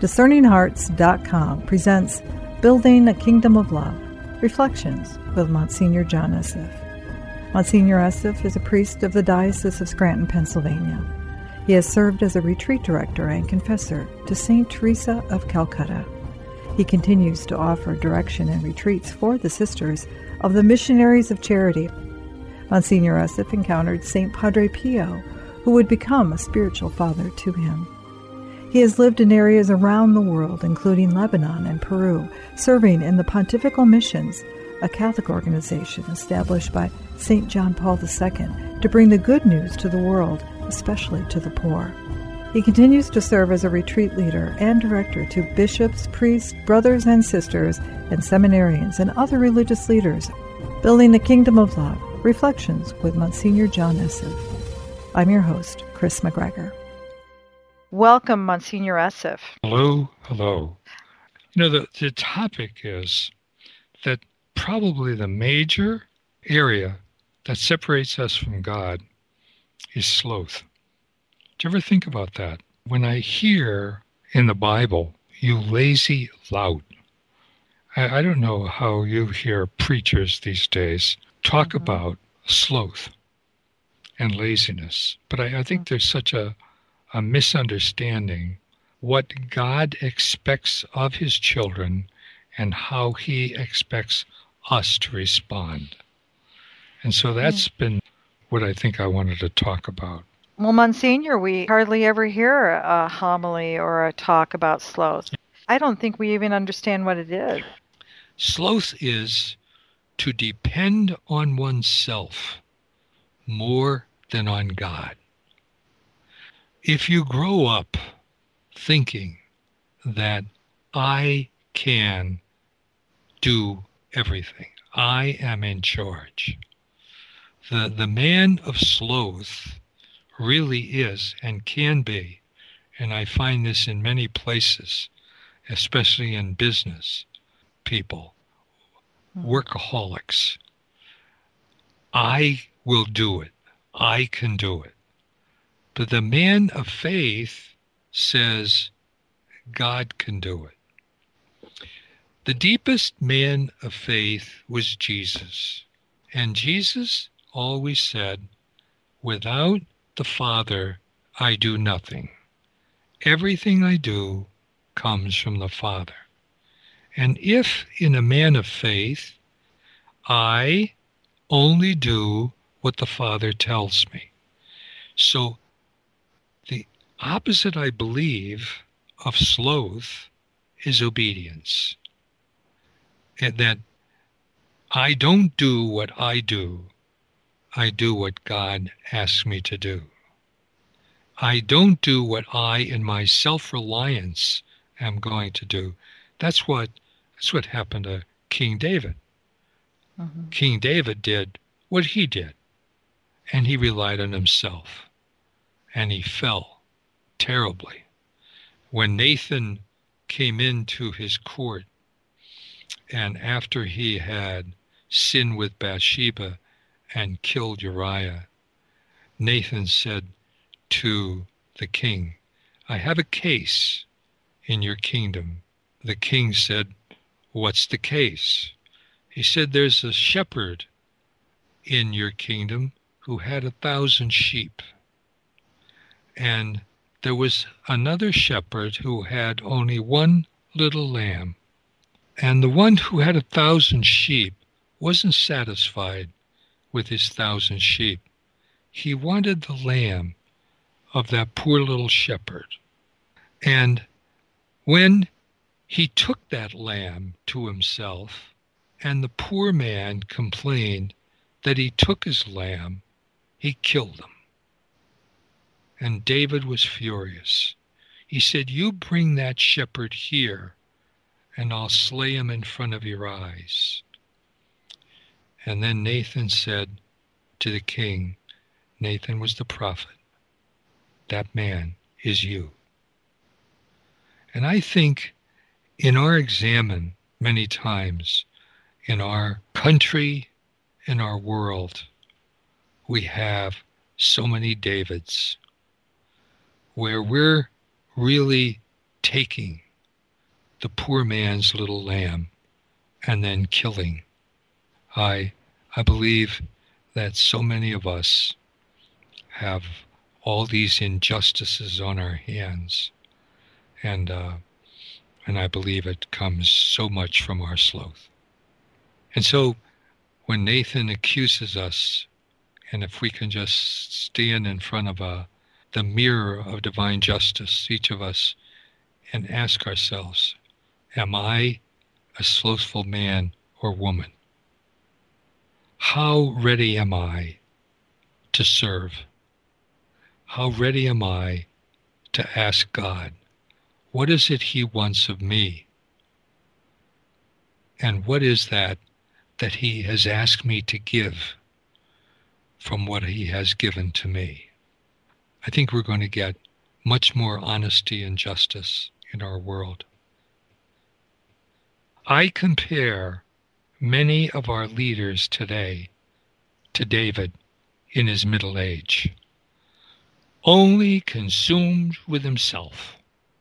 DiscerningHearts.com presents Building a Kingdom of Love, Reflections with Monsignor John Esseff. Monsignor Esseff is a priest of the Diocese of Scranton, Pennsylvania. He has served as a retreat director and confessor to St. Teresa of Calcutta. He continues to offer direction and retreats for the Sisters of the Missionaries of Charity. Monsignor Esseff encountered St. Padre Pio, who would become a spiritual father to him. He has lived in areas around the world, including Lebanon and Peru, serving in the Pontifical Missions, a Catholic organization established by St. John Paul II to bring the good news to the world, especially to the poor. He continues to serve as a retreat leader and director to bishops, priests, brothers and sisters, and seminarians and other religious leaders. Building the Kingdom of Love, Reflections with Monsignor John Esseff. I'm your host, Chris McGregor. Welcome, Monsignor Esseff. Hello, hello. The topic is that probably the major area that separates us from God is sloth. Do you ever think about that? When I hear in the Bible, you lazy lout, I don't know how you hear preachers these days talk about sloth and laziness, but I think there's such a misunderstanding what God expects of his children and how he expects us to respond. And so that's been what I think I wanted to talk about. Well, Monsignor, we hardly ever hear a homily or a talk about sloth. I don't think we even understand what it is. Sloth is to depend on oneself more than on God. If you grow up thinking that I can do everything, I am in charge, the man of sloth really is and can be, and I find this in many places, especially in business people, workaholics. I will do it. I can do it. But the man of faith says God can do it. The deepest man of faith was Jesus. And Jesus always said, without the Father, I do nothing. Everything I do comes from the Father. And if in a man of faith, I only do what the Father tells me. So the opposite, I believe, of sloth is obedience. And that I don't do what I do what God asks me to do. I don't do what I, in my self-reliance, am going to do. That's what happened to King David. King David did what he did, and he relied on himself. And he fell terribly. When Nathan came into his court, and after he had sinned with Bathsheba and killed Uriah, Nathan said to the king, I have a case in your kingdom. The king said, what's the case? He said, there's a shepherd in your kingdom who had 1,000 sheep. And there was another shepherd who had only one little lamb. And the one who had 1,000 sheep wasn't satisfied with his 1,000 sheep. He wanted the lamb of that poor little shepherd. And when he took that lamb to himself, and the poor man complained that he took his lamb, he killed him. And David was furious. He said, you bring that shepherd here, and I'll slay him in front of your eyes. And then Nathan said to the king, Nathan was the prophet, that man is you. And I think in our examine many times, in our country, in our world, we have so many Davids where we're really taking the poor man's little lamb and then killing. I believe that so many of us have all these injustices on our hands, and I believe it comes so much from our sloth. And so when Nathan accuses us, and if we can just stand in front of the mirror of divine justice, each of us, and ask ourselves, am I a slothful man or woman? How ready am I to serve? How ready am I to ask God, what is it he wants of me? And what is that he has asked me to give from what he has given to me? I think we're going to get much more honesty and justice in our world. I compare many of our leaders today to David in his middle age, only consumed with himself,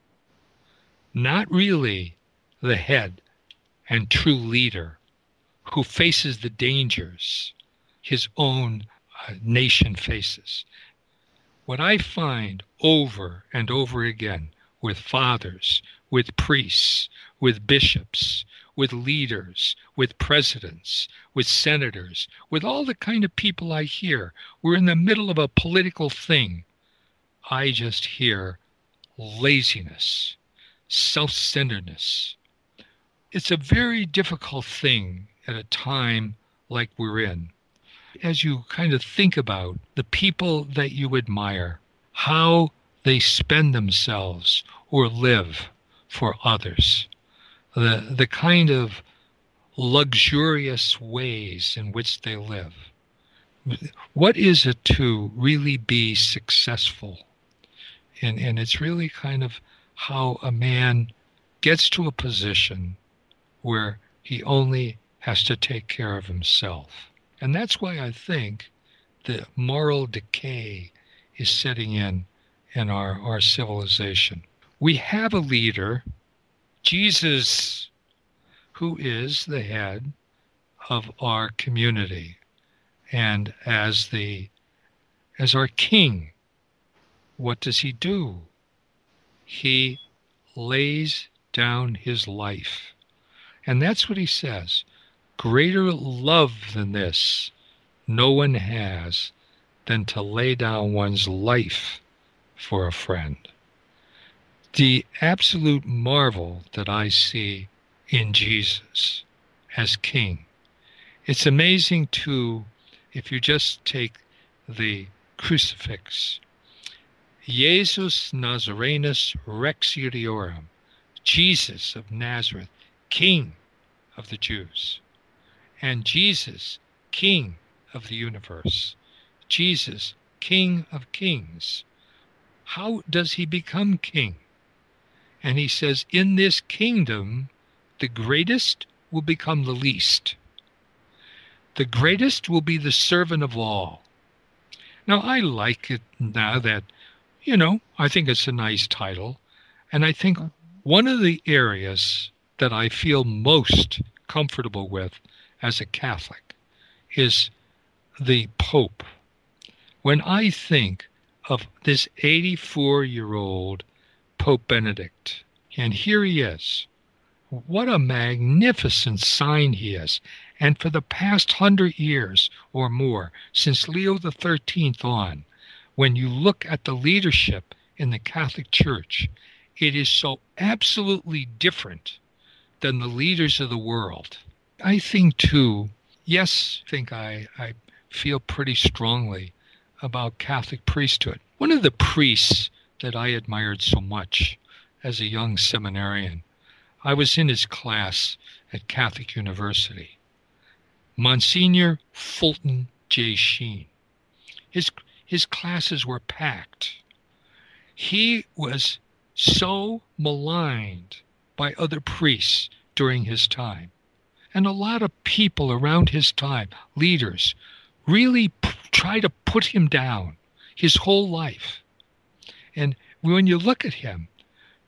not really the head and true leader who faces the dangers his own nation faces. What I find over and over again with fathers, with priests, with bishops, with leaders, with presidents, with senators, with all the kind of people I hear, we're in the middle of a political thing. I just hear laziness, self-centeredness. It's a very difficult thing at a time like we're in. As you kind of think about the people that you admire, how they spend themselves or live for others, the kind of luxurious ways in which they live. What is it to really be successful? And it's really kind of how a man gets to a position where he only has to take care of himself. And that's why I think the moral decay is setting in our civilization. We have a leader, Jesus, who is the head of our community and as our king. What does he do? He lays down his life. And that's what he says. Greater love than this no one has than to lay down one's life for a friend. The absolute marvel that I see in Jesus as King. It's amazing too, if you just take the crucifix. Jesus Nazarenus Rex Judiorum, Jesus of Nazareth, King of the Jews. And Jesus, King of the universe. Jesus, King of kings. How does he become king? And he says, in this kingdom, the greatest will become the least. The greatest will be the servant of all. Now, I like it now that, I think it's a nice title. And I think one of the areas that I feel most comfortable with as a Catholic is the Pope. When I think of this 84-year-old Pope Benedict, and here he is, what a magnificent sign he is. And for the past 100 years or more, since Leo XIII on, when you look at the leadership in the Catholic Church, it is so absolutely different than the leaders of the world. I think, too, I feel pretty strongly about Catholic priesthood. One of the priests that I admired so much as a young seminarian, I was in his class at Catholic University, Monsignor Fulton J. Sheen. His classes were packed. He was so maligned by other priests during his time. And a lot of people around his time, leaders, really try to put him down his whole life. And when you look at him,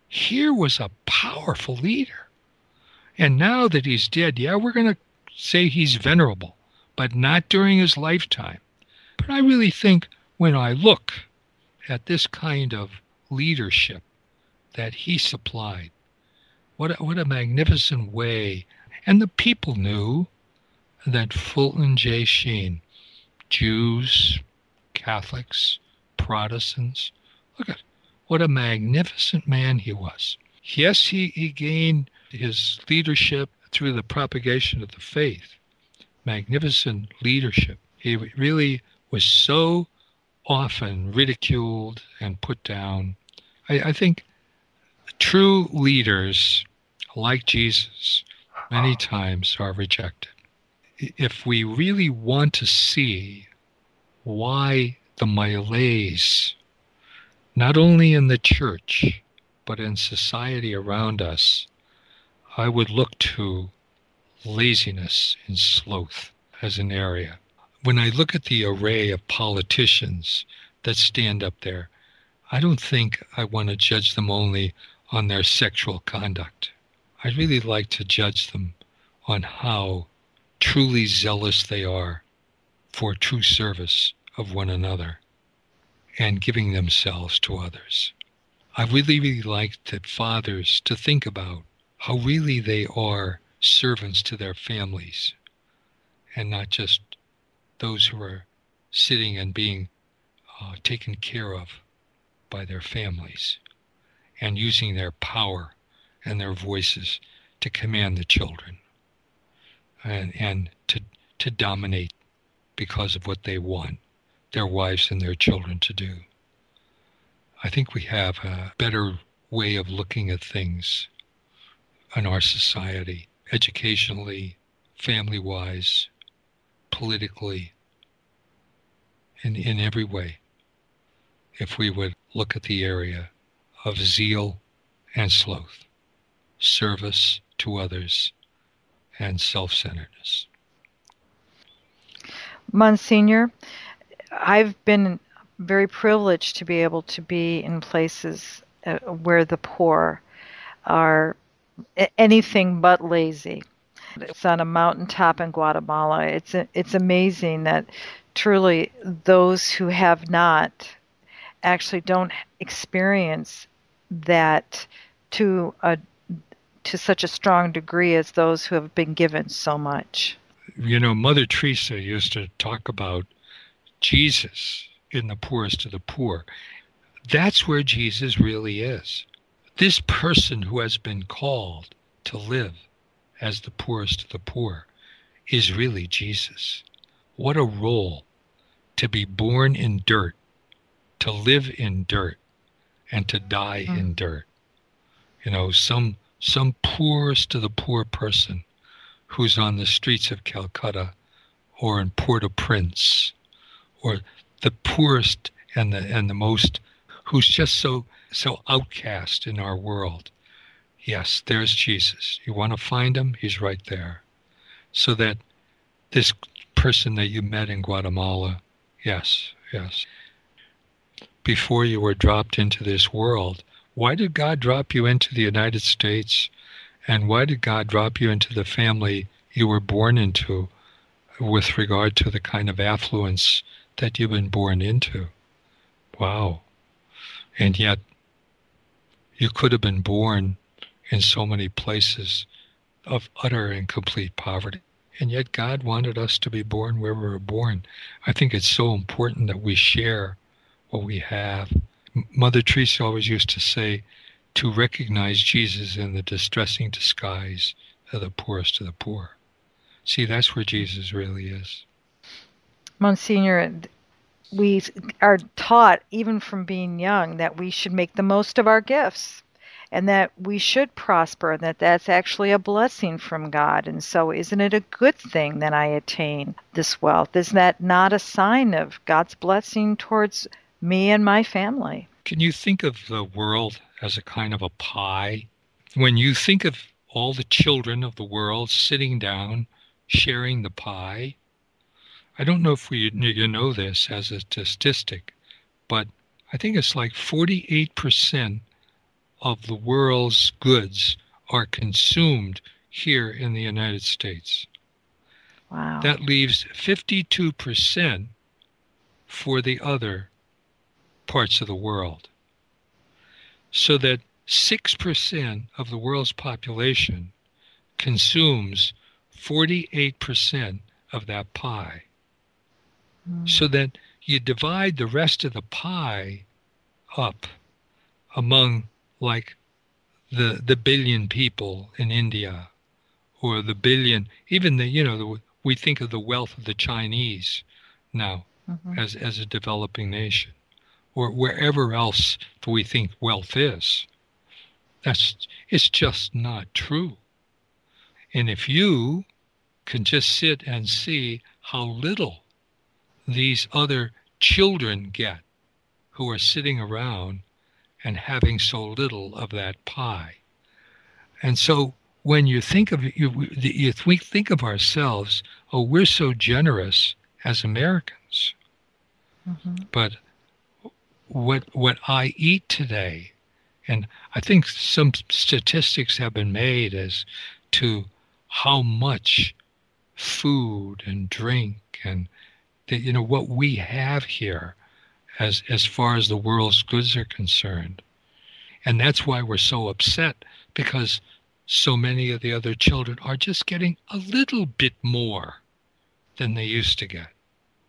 Here was a powerful leader. And now that he's dead, yeah, we're going to say he's venerable, but not during his lifetime. But I really think when I look at this kind of leadership that he supplied, what a magnificent way. And the people knew that Fulton J. Sheen, Jews, Catholics, Protestants, look at what a magnificent man he was. Yes, he gained his leadership through the propagation of the faith. Magnificent leadership. He really was so often ridiculed and put down. I think true leaders like Jesus many times are rejected. If we really want to see why the malaise, not only in the church, but in society around us, I would look to laziness and sloth as an area. When I look at the array of politicians that stand up there, I don't think I want to judge them only on their sexual conduct. I'd really like to judge them on how truly zealous they are for true service of one another and giving themselves to others. I really like that fathers to think about how really they are servants to their families and not just those who are sitting and being taken care of by their families and using their power and their voices to command the children and to dominate because of what they want their wives and their children to do. I think we have a better way of looking at things in our society, educationally, family-wise, politically, in every way, if we would look at the area of zeal and sloth, service to others, and self-centeredness. Monsignor, I've been very privileged to be able to be in places where the poor are anything but lazy. It's on a mountaintop in Guatemala. It's amazing that truly those who have not actually don't experience that to such a strong degree as those who have been given so much. You know, Mother Teresa used to talk about Jesus in the poorest of the poor. That's where Jesus really is. This person who has been called to live as the poorest of the poor is really Jesus. What a role to be born in dirt, to live in dirt, and to die in dirt. You know, some poorest of the poor person who's on the streets of Calcutta or in Port-au-Prince, or the poorest and the most, who's just so outcast in our world. Yes, there's Jesus. You want to find him? He's right there. So that this person that you met in Guatemala, yes. Before you were dropped into this world, why did God drop you into the United States? And why did God drop you into the family you were born into with regard to the kind of affluence that you've been born into? Wow. And yet, you could have been born in so many places of utter and complete poverty. And yet God wanted us to be born where we were born. I think it's so important that we share what we have. Mother Teresa always used to say, to recognize Jesus in the distressing disguise of the poorest of the poor. See, that's where Jesus really is. Monsignor, we are taught, even from being young, that we should make the most of our gifts and that we should prosper, and that that's actually a blessing from God. And so isn't it a good thing that I attain this wealth? Isn't that not a sign of God's blessing towards me and my family? Can you think of the world as a kind of a pie? When you think of all the children of the world sitting down, sharing the pie, I don't know if you know this as a statistic, but I think it's like 48% of the world's goods are consumed here in the United States. Wow. That leaves 52% for the other parts of the world. So that 6% of the world's population consumes 48% of that pie. So that you divide the rest of the pie up among like the billion people in India, or the billion, even we think of the wealth of the Chinese now as a developing nation, or wherever else we think wealth is. It's just not true. And if you can just sit and see how little these other children get who are sitting around and having so little of that pie. And so when you think of we think of ourselves, oh, we're so generous as Americans. But what I eat today, and I think some statistics have been made as to how much food and drink and what we have here as far as the world's goods are concerned. And that's why we're so upset, because so many of the other children are just getting a little bit more than they used to get.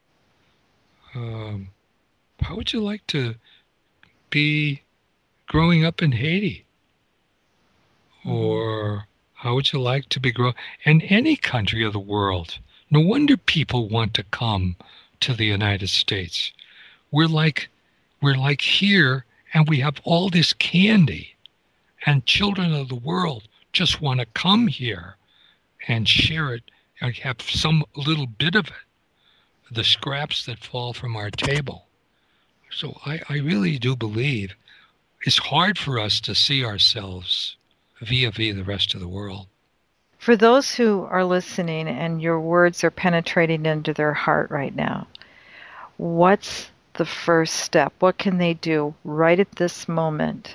How would you like to be growing up in Haiti? Or how would you like to be growing in any country of the world? No wonder people want to come to the United States. We're like here, and we have all this candy, and children of the world just want to come here and share it and have some little bit of it, the scraps that fall from our table. So I really do believe it's hard for us to see ourselves vis-a-vis the rest of the world. For those who are listening and your words are penetrating into their heart right now, what's the first step? What can they do right at this moment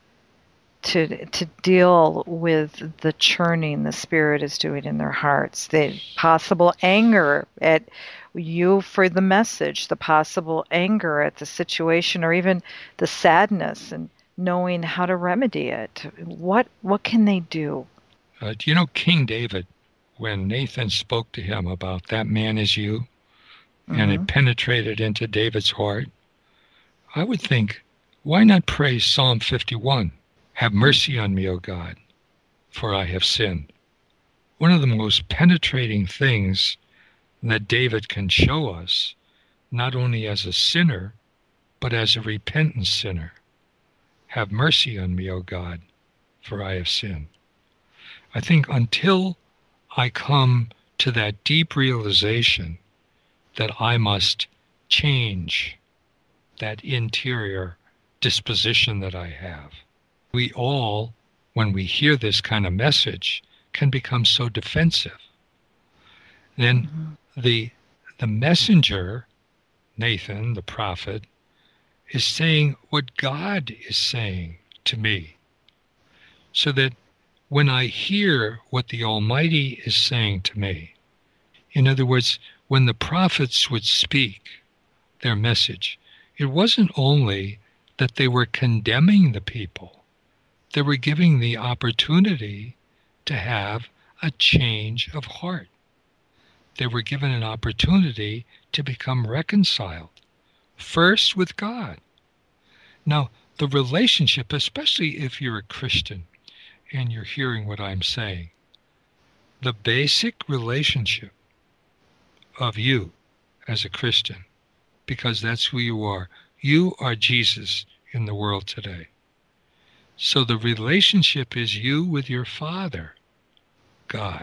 to deal with the churning the Spirit is doing in their hearts, the possible anger at you for the message, the possible anger at the situation, or even the sadness, and knowing how to remedy it? What can they do? Do you know King David, when Nathan spoke to him about that man is you, and it penetrated into David's heart, I would think, why not pray Psalm 51? Have mercy on me, O God, for I have sinned. One of the most penetrating things that David can show us, not only as a sinner, but as a repentant sinner. Have mercy on me, O God, for I have sinned. I think until I come to that deep realization that I must change that interior disposition that I have, we all, when we hear this kind of message, can become so defensive. Then the messenger, Nathan, the prophet, is saying what God is saying to me. So that when I hear what the Almighty is saying to me, in other words, when the prophets would speak their message, it wasn't only that they were condemning the people, they were giving the opportunity to have a change of heart. They were given an opportunity to become reconciled, first with God. Now, the relationship, especially if you're a Christian and you're hearing what I'm saying, the basic relationship of you as a Christian, because that's who you are Jesus in the world today. So the relationship is you with your Father, God.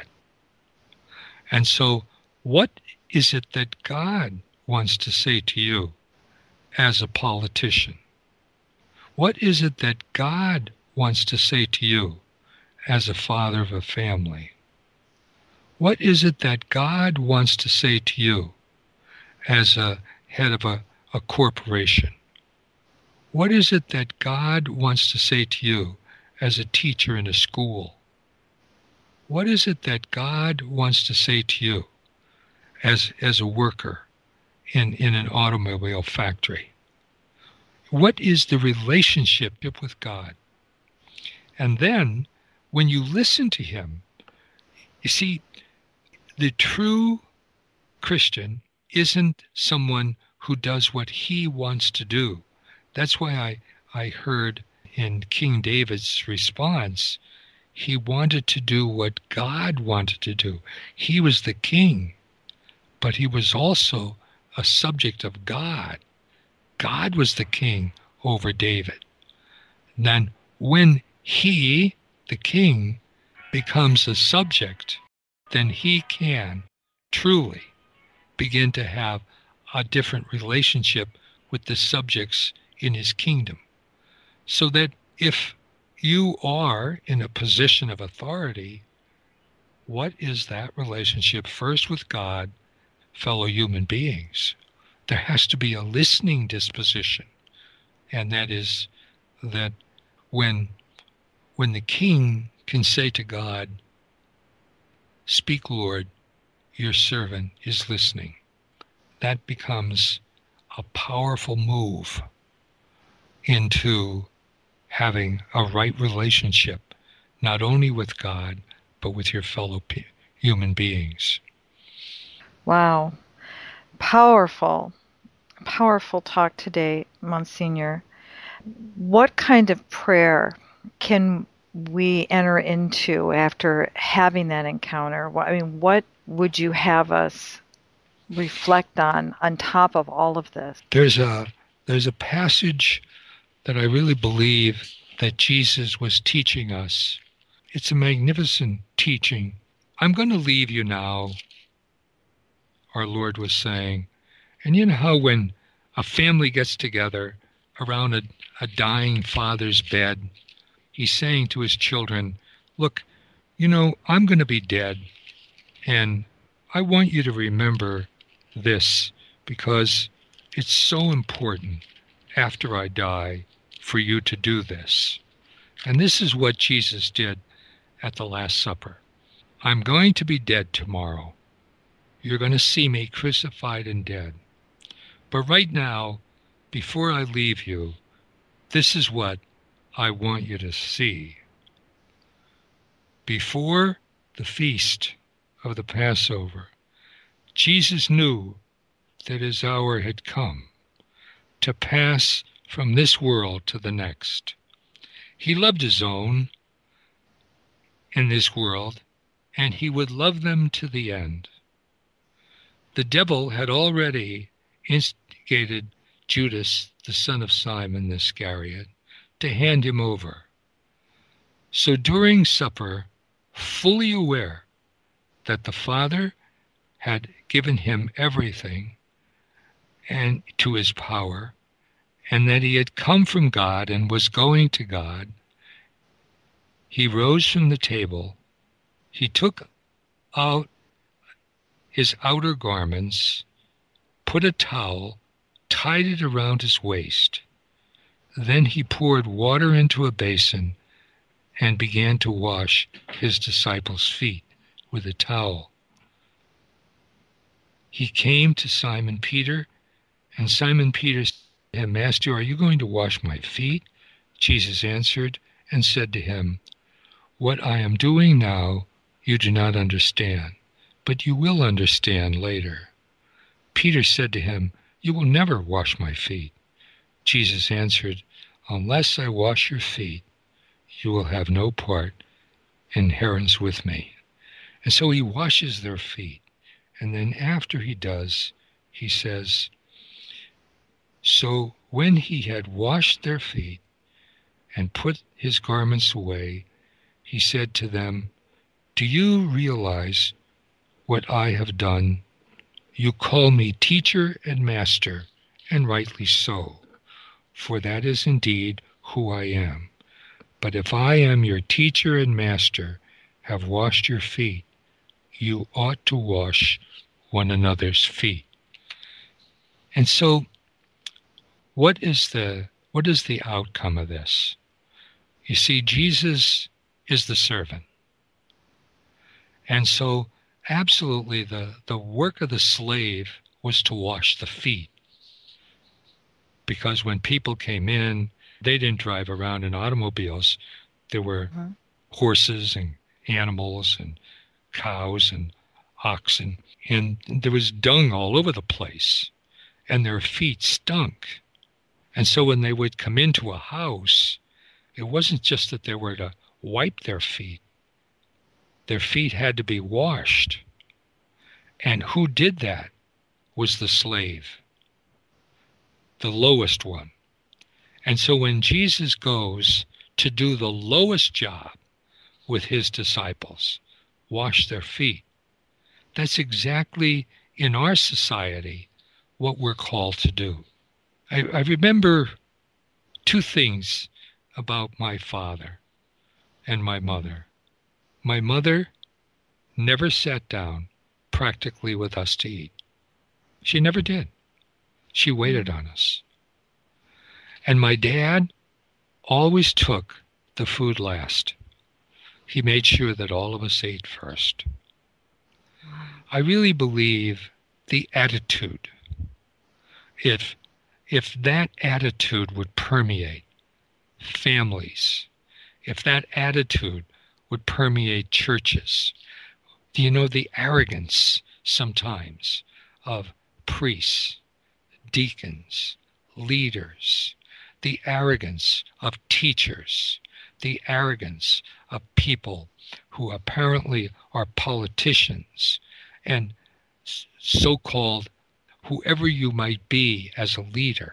And so what is it that God wants to say to you as a politician? What is it that God wants to say to you as a father of a family? What is it that God wants to say to you as a head of a corporation? What is it that God wants to say to you as a teacher in a school? What is it that God wants to say to you as a worker in an automobile factory? What is the relationship with God? And then when you listen to him, you see, the true Christian isn't someone who does what he wants to do. That's why I heard in King David's response, he wanted to do what God wanted to do. He was the king, but he was also a subject of God. God was the king over David. Then when he, the king, becomes a subject, then he can truly begin to have a different relationship with the subjects in his kingdom. So that if you are in a position of authority, what is that relationship first with God, fellow human beings? There has to be a listening disposition. And that is that when the king can say to God, "Speak, Lord, your servant is listening," that becomes a powerful move into having a right relationship, not only with God, but with your fellow human beings. Wow. Powerful, powerful talk today, Monsignor. What kind of prayer can we enter into after having that encounter? What would you have us reflect on top of all of this? There's a passage that I really believe that Jesus was teaching us. It's a magnificent teaching. "I'm going to leave you now," our Lord was saying. And you know how when a family gets together around a dying father's bed, he's saying to his children, "Look, I'm going to be dead, and I want you to remember this because it's so important after I die for you to do this." And this is what Jesus did at the Last Supper. "I'm going to be dead tomorrow. You're going to see me crucified and dead. But right now, before I leave you, this is what I want you to see." Before the feast of the Passover, Jesus knew that his hour had come to pass from this world to the next. He loved his own in this world, and he would love them to the end. The devil had already instigated Judas, the son of Simon Iscariot, to hand him over. So during supper, fully aware that the Father had given him everything and to his power, and that he had come from God and was going to God, he rose from the table. He took out his outer garments, put a towel, tied it around his waist. Then he poured water into a basin and began to wash his disciples' feet with a towel. He came to Simon Peter, and Simon Peter said to him, "Master, are you going to wash my feet?" Jesus answered and said to him, "What I am doing now you do not understand, but you will understand later." Peter said to him, "You will never wash my feet." Jesus answered, "Unless I wash your feet, you will have no part in inheritance with me." And so he washes their feet. And then after he does, he says, "So when he had washed their feet and put his garments away, he said to them, 'Do you realize what I have done? You call me teacher and master, and rightly so, for that is indeed who I am. But if I am your teacher and master, have washed your feet, you ought to wash one another's feet." And so what is the What is the outcome of this? You see, Jesus is the servant. And so, absolutely, the work of the slave was to wash the feet. Because when people came in, they didn't drive around in automobiles. There were horses and animals and cows and oxen, and there was dung all over the place, and their feet stunk. And so when they would come into a house, it wasn't just that they were to wipe their feet. Their feet had to be washed. And who did that was the slave, the lowest one. And so when Jesus goes to do the lowest job with his disciples, wash their feet, that's exactly in our society what we're called to do. I remember two things about my father and my mother. My mother never sat down practically with us to eat. She never did. She waited on us. And my dad always took the food last. He made sure that all of us ate first. I really believe the attitude, if that attitude would permeate families, if that attitude would permeate churches, the arrogance sometimes of priests, deacons, leaders, the arrogance of teachers, the arrogance of people who apparently are politicians and so-called whoever you might be as a leader,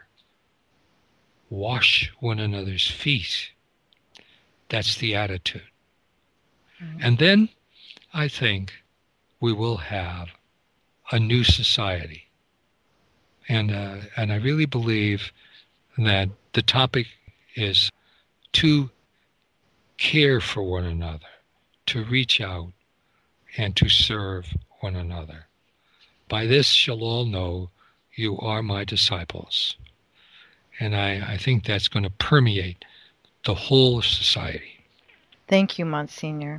wash one another's feet. That's the attitude. And then I think we will have a new society. And I really believe that the topic is to care for one another, to reach out and to serve one another. By this shall all know you are my disciples. And I think that's going to permeate the whole of society. Thank you, Monsignor.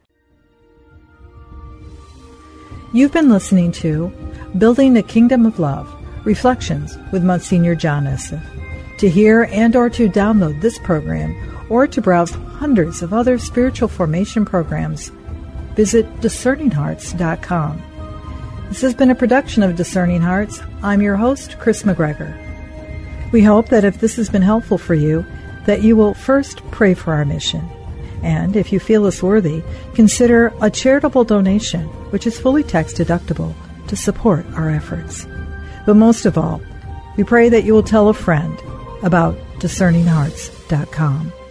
You've been listening to Building a Kingdom of Love, Reflections with Monsignor John Esseff. To hear and or to download this program or to browse hundreds of other spiritual formation programs, visit discerninghearts.com. This has been a production of Discerning Hearts. I'm your host, Chris McGregor. We hope that if this has been helpful for you, that you will first pray for our mission. And if you feel us worthy, consider a charitable donation, which is fully tax deductible, to support our efforts. But most of all, we pray that you will tell a friend about discerninghearts.com.